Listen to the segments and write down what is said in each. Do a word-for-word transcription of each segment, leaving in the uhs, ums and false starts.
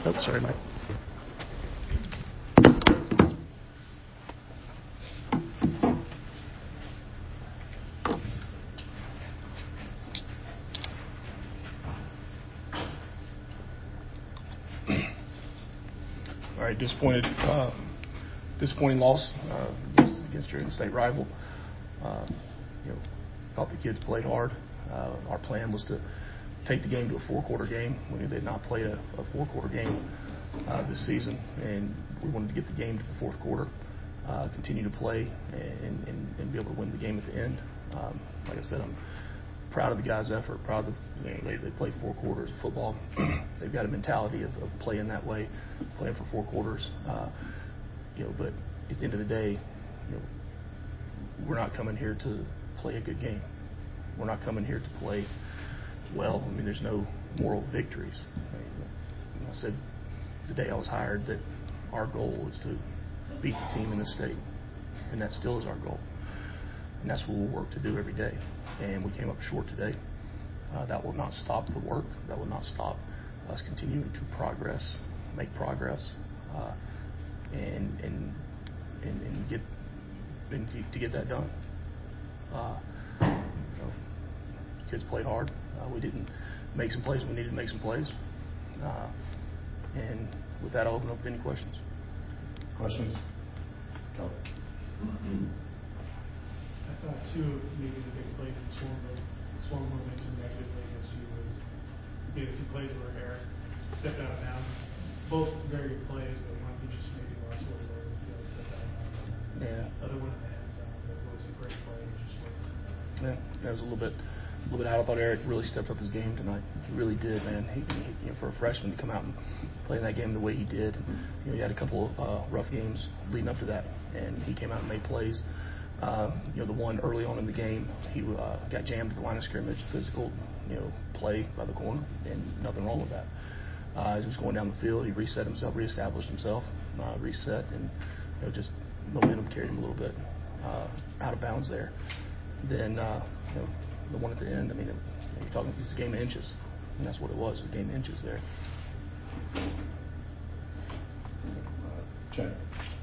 Oh, sorry, Mike. All right, disappointed, uh, disappointing loss uh, against, against your in-state rival. Uh, you know, thought the kids played hard. Uh, our plan was to take the game to a four-quarter game. We knew they had not played a, a four-quarter game uh, this season, and we wanted to get the game to the fourth quarter, uh, continue to play, and, and, and be able to win the game at the end. Um, like I said, I'm proud of the guys' effort. Proud of you know, they, they played four quarters of football. They've got a mentality of, of playing that way, playing for four quarters. Uh, you know, but at the end of the day, you know, we're not coming here to play a good game. We're not coming here to play well. I mean, there's no moral victories. I, mean, I said the day I was hired that our goal is to beat the team in the state, and that still is our goal. And that's what we'll work to do every day. And we came up short today. Uh, that will not stop the work. That will not stop us continuing to progress, make progress, uh, and, and and and get and to, to get that done. Uh, you know, kids played hard. Uh, we didn't make some plays. We needed to make some plays. Uh, and with that, I'll open up to any questions. Questions? Go. I thought two of maybe the big plays that swung, swung momentum negatively against you was you had a few plays where Eric stepped out of bounds. Both very good plays, but one he just maybe lost what it was in the field, stepped out of bounds. Yeah. The other one in the end zone that was a great play, it just wasn't. Yeah, that was a little bit, a little bit out. I thought Eric really stepped up his game tonight. He really did, man. He, he, you know, for a freshman to come out and play in that game the way he did, you know, he had a couple uh, rough games leading up to that, and he came out and made plays. Uh, you know, the one early on in the game, he uh, got jammed at the line of scrimmage, physical, you know, play by the corner, and nothing wrong with that. Uh, as he was going down the field, he reset himself, reestablished himself, uh, reset, and you know, just momentum carried him a little bit uh, out of bounds there. Then, uh, you know, the one at the end, I mean, it, you know, you're talking, it's a game of inches, and that's what it was, a game of inches there. Uh, Chad.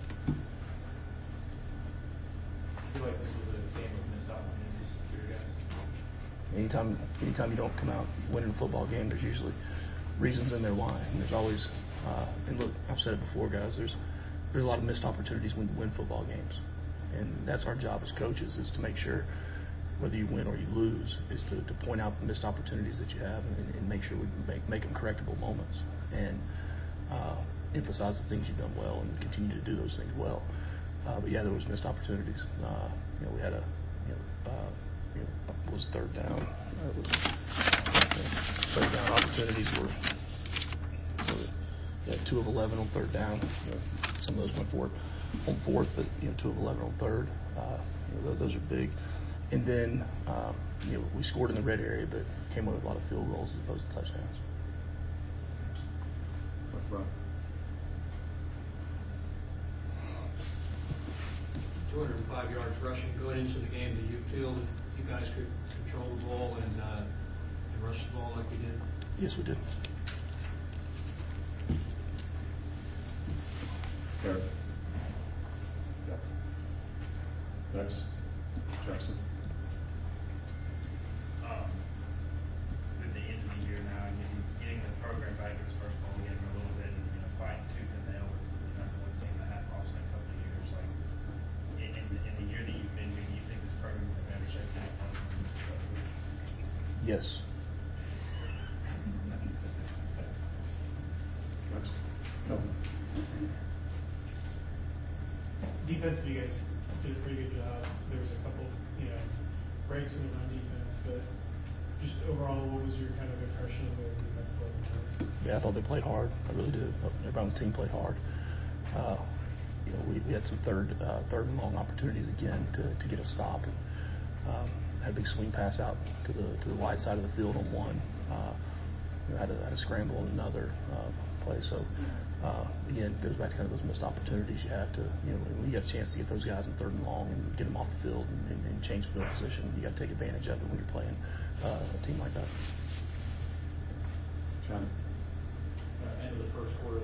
I feel like this was a game of missed opportunities for you guys. Anytime, anytime you don't come out winning a football game, there's usually reasons in there why. And there's always, uh, and look, I've said it before, guys. There's there's a lot of missed opportunities when you win football games, and that's our job as coaches, is to make sure whether you win or you lose, is to, to point out the missed opportunities that you have and, and make sure we make make them correctable moments and uh, emphasize the things you've done well and continue to do those things well. Uh, but yeah, there was missed opportunities. Uh, you know, we had a, you know, uh, you know, what was third down? Uh, it was, you know, third down opportunities were, were yeah, two of eleven on third down. You know, some of those went for it on fourth, but you know, two of eleven on third. Uh, you know, those, those are big. And then, uh, you know, we scored in the red area, but came away with a lot of field goals as opposed to touchdowns. two hundred five yards rushing going into the game. Did you feel that you guys could control the ball and, uh, and rush the ball like you did? Yes, we did. Eric. Yeah. Next. Jackson. Um, with the end of the year now, getting, getting the program back its first ball game a little bit, and you know, fighting tooth and nail with the number one team that had lost in a couple of years. Like in, in, in the year that you've been here, do you think this program's in better shape than it was when you started? Yes. Next. No. Defensively, you guys did a pretty good job. There was a couple, you know, breaks in the run defense, but just overall, what was your kind of impression of the defense play? Yeah, I thought they played hard. I really did. I thought everybody on the team played hard. Uh, you know, we, we had some third uh, third and long opportunities again to, to get a stop, and um, had a big swing pass out to the to the wide side of the field on one. Uh, you know, had a had a scramble on another uh, play. So uh, again, it goes back to kind of those missed opportunities you have to, you know, when you got a chance to get those guys in third and long and get them off the field and, and, and change field position, you got to take advantage of it when you're playing uh, a team like that. John. Uh, end of the first quarter,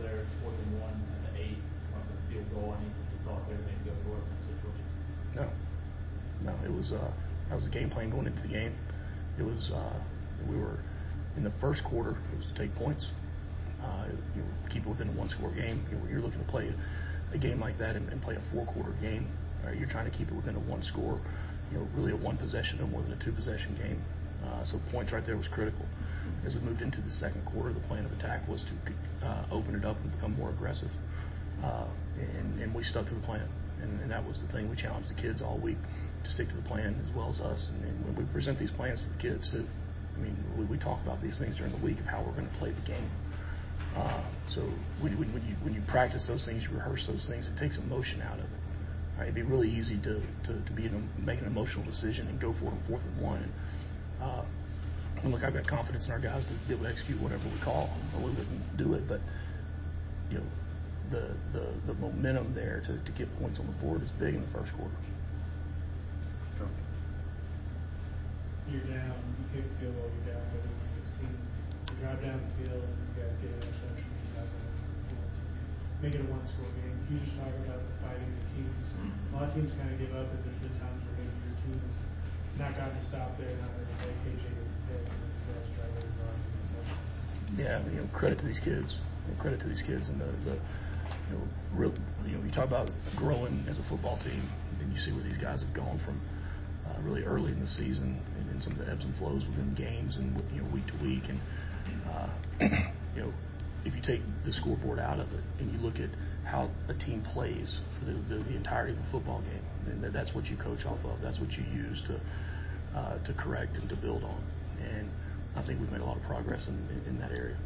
was uh, that was the game plan going into the game. It was uh, we were in the first quarter. It was to take points, uh, you know, keep it within a one-score game. You know, when you're looking to play a, a game like that and, and play a four-quarter game, right, you're trying to keep it within a one-score. You know, really a one-possession, no more than a two-possession game. Uh, so points right there was critical. As we moved into the second quarter, the plan of attack was to uh, open it up and become more aggressive. Uh, and, and we stuck to the plan. And, and that was the thing. We challenged the kids all week to stick to the plan as well as us. And, and when we present these plans to the kids, too, I mean, we, we talk about these things during the week of how we're going to play the game. Uh, so when, when, when, you, when you practice those things, you rehearse those things, it takes emotion out of it. Right? It'd be really easy to, to, to be in a, make an emotional decision and go for it on fourth and one. And, uh, and look, I've got confidence in our guys to be able to execute whatever we call, or we wouldn't do it. But you know, the the, the momentum there to, to get points on the board is big in the first quarter. Go. You're down, you kick the field goal, you're down thirty-one sixteen. You drive down the field, and you guys get an interception, you drive down the field to make it a one-score game. Can you just talk about the fighting the teams? A lot of teams kind of give up, and there's been times where maybe your team's not gotten to stop there, not going to play K J to the pit, and you guys try really hard. Yeah, you know, credit to these kids. You know, credit to these kids, and the, the you know, real, you know, you talk about growing as a football team, and you see where these guys have gone from uh, really early in the season, and, and some of the ebbs and flows within games, and you know, week to week, and uh, you know, if you take the scoreboard out of it and you look at how a team plays for the, the, the entirety of the football game, and that, that's what you coach off of. That's what you use to uh, to correct and to build on. And I think we've made a lot of progress in, in, in that area.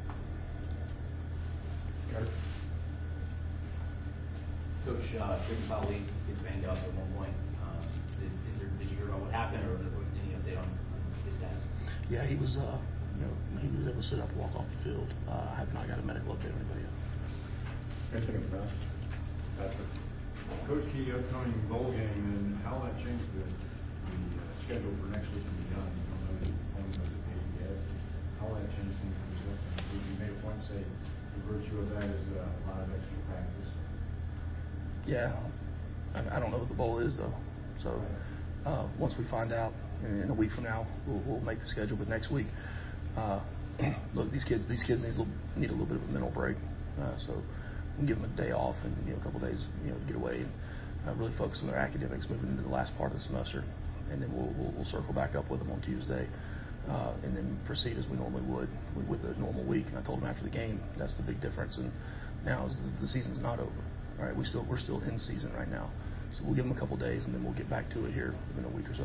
Coach, uh, Jacob Bowley gets banged up at one point. Um, did, is there, did you hear about what happened, or, or any update on, on his status? Yeah, he was, uh, you know, he was able to sit up and walk off the field. Uh, I have not got a medical update on anybody yet. Anything of that? Patrick? Coach, the upcoming bowl game and how that changed the, the uh, schedule for next week and beyond. You don't know the point of the date yet. How that changed things for you? And you made a point to say the virtue of that is uh, a lot of extra practice. Yeah, I, I don't know what the bowl is though. So uh, once we find out in, in a week from now, we'll, we'll make the schedule. But next week, uh, look, these kids, these kids need a little, need a little bit of a mental break. Uh, so we'll give them a day off and you know a couple of days, you know, to get away and uh, really focus on their academics moving into the last part of the semester. And then we'll, we'll, we'll circle back up with them on Tuesday, uh, and then proceed as we normally would with a normal week. And I told them after the game, that's the big difference. And now is the, the season's not over. All right, we still we're still in season right now, so we'll give them a couple days, and then we'll get back to it here within a week or so.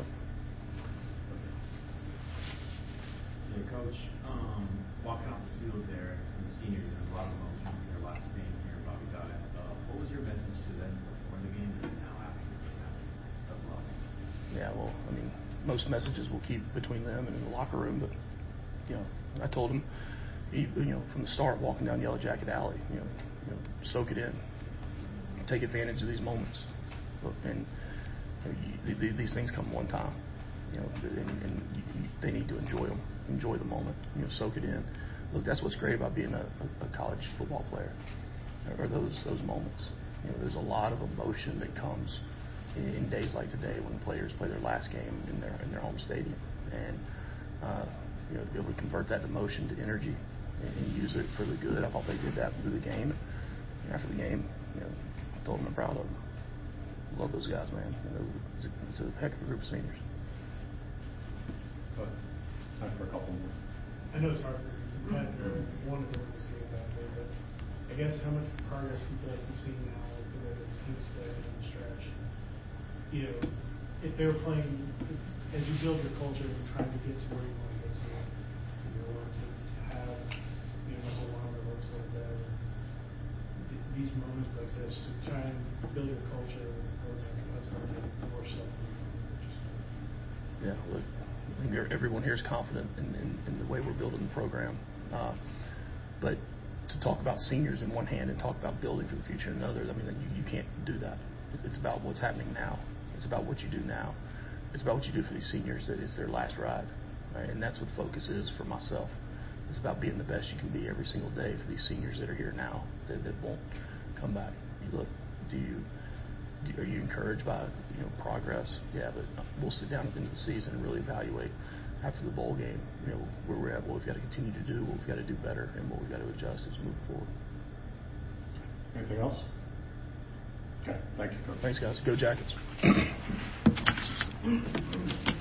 Yeah, Coach, um, walking off the field there from the seniors, there was a lot of emotion in their last game here in Bobby Dodd. Uh, what was your message to them before the game and now after the game? It's up to us. Yeah, well, I mean, most messages we'll keep between them and in the locker room, but you know, I told them, you know, from the start, walking down Yellow Jacket Alley, you know, you know soak it in. Take advantage of these moments, and you know, you, these things come one time, you know, and, and you, you, they need to enjoy them, enjoy the moment, you know, soak it in. Look, that's what's great about being a, a, a college football player, are those those moments. You know, there's a lot of emotion that comes in, in days like today when the players play their last game in their in their home stadium, and uh, you know, to be able to convert that emotion to energy and, and use it for the good. I thought they did that through the game. And after the game, you know, I told them I'm proud of them. Love those guys, man. You know, it's, a, it's a heck of a group of seniors. Go ahead. Time for a couple more. I know it's hard for you. Had to want to win this game back there, but I guess how much progress do you feel like you've seen now with the way this team's played in the stretch? And, you know, if they were playing, if, as you build your culture and trying to get to where you want to get to, you know, or to, to have, you know, number one on the ropes like that, th- these moments like this, to try and build your culture with the program, that's going to make more stuff. Yeah, look, I think everyone here is confident in, in, in the way we're building the program. Uh, but to talk about seniors in one hand and talk about building for the future in another, I mean, you, you can't do that. It's about what's happening now. It's about what you do now. It's about what you do for these seniors that it's their last ride. Right? And that's what the focus is for myself. It's about being the best you can be every single day for these seniors that are here now that, that won't come back. You look, do you are you encouraged by, you know, progress? Yeah, but we'll sit down at the end of the season and really evaluate after the bowl game, you know, where we're at, what we've got to continue to do, what we've got to do better, and what we've got to adjust as we move forward. Anything else? Okay, thank you, Coach. Thanks, guys. Go Jackets.